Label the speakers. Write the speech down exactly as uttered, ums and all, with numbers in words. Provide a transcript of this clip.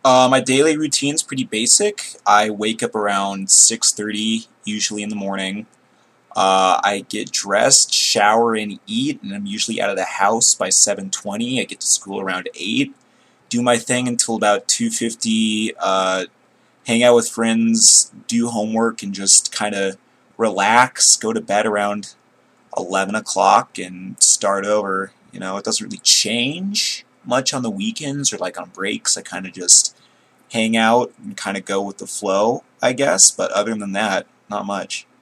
Speaker 1: Uh, my daily routine's pretty basic. I wake up around six thirty, usually in the morning. Uh, I get dressed, shower, and eat, and I'm usually out of the house by seven twenty. I get to school around eight. Do my thing until about two fifty. Uh, hang out with friends, do homework, and just kind of relax. Go to bed around eleven o'clock and start over. You know, it doesn't really change much on the weekends or like on breaks. I kind of just hang out and kind of go with the flow, I guess. But other than that, not much.